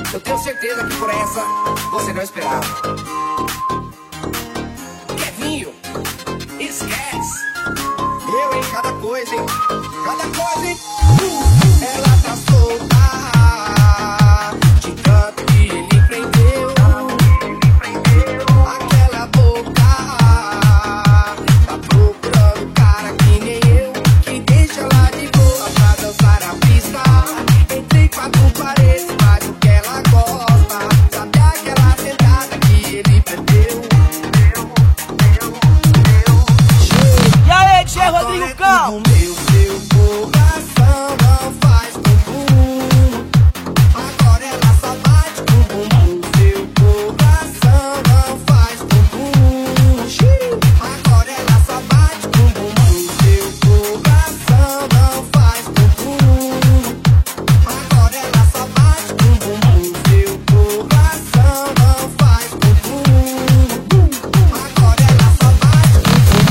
Eu tenho certeza que por essa você não esperava. Kevinho, esquece. Eu em cada coisa, hein? Cada coisa, hein? Ela tá solta de tanto que ele prendeu. Aquela boca tá procurando cara que nem eu, que deixa ela de boa pra dançar na pista. Entre quatro paredes, faz o que ela gosta. Sabe aquela sentada que ele perdeu? E aí, DJ Rodrigo Campos? Meu coração não faz bumbum. Agora ela só bate com bumbum. Seu coração não faz bumbum. Agora ela só bate com bumbum. Seu coração não faz bumbum. Agora ela só bate com bumbum. Seu coração não faz bumbum. Agora ela só bate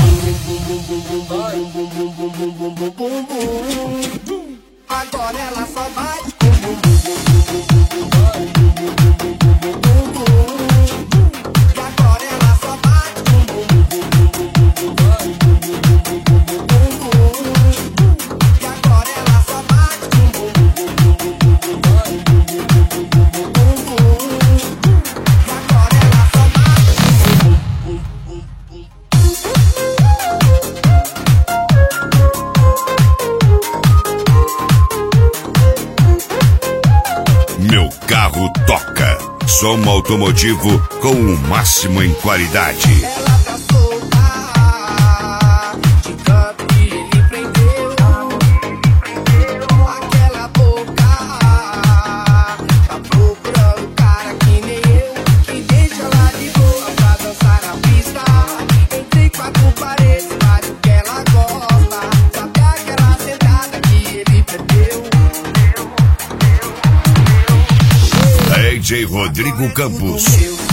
com agora ela só bate com e agora ela só bate com e agora ela só bate Meu carro toca. Som automotivo com o máximo em qualidade. ela tá solta de tanto que ele prendeu. Aquela boca tá procurando cara que nem eu, que deixa ela de boa pra dançar na pista. Entre quatro paredes, faz o que ela gosta. Sabe aquela sentada que ele perdeu? DJ Rodrigo Campos. Meu